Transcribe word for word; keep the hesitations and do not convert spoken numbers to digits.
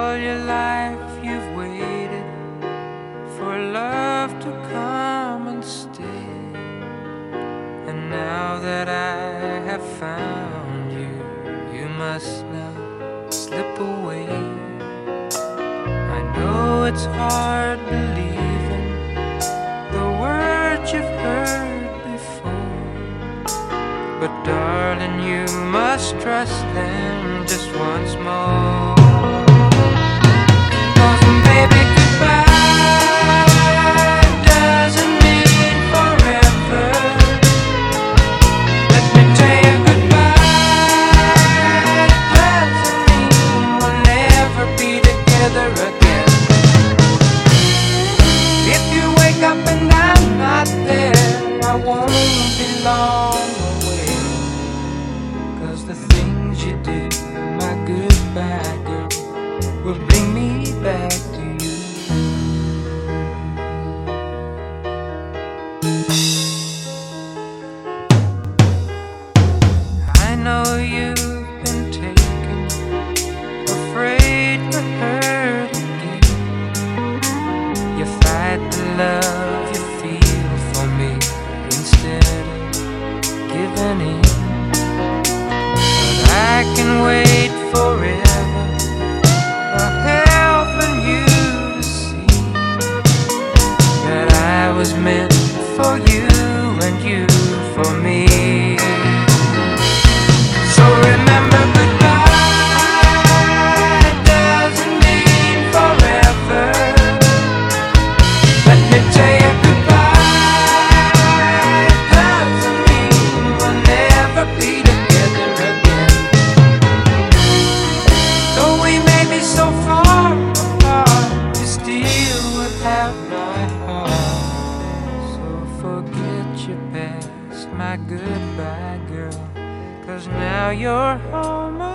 all your life you've waited for love to come and stay. And now that I have found you, you must now slip away. I know it's hard believing the words you've heard before, but darling, you must trust them just once more. 'Cause baby, goodbye doesn't mean forever. Let me tell you, goodbye doesn't mean we'll never be together again. If you wake up and I'm not there, I won't be long away. 'Cause the things you did, my goodbye girl, will bring me back to you. I know you've been taken, afraid to hurt again. You fight the love you feel for me instead of giving in. But I can wait forever, for helping you to see that I was meant for you and you for me. So remember, goodbye doesn't mean forever. Let me tell you, goodbye doesn't mean we'll never be together again. Though we may be so far apart, you still would have my heart. So forget your past, my goodbye girl, 'cause now you're home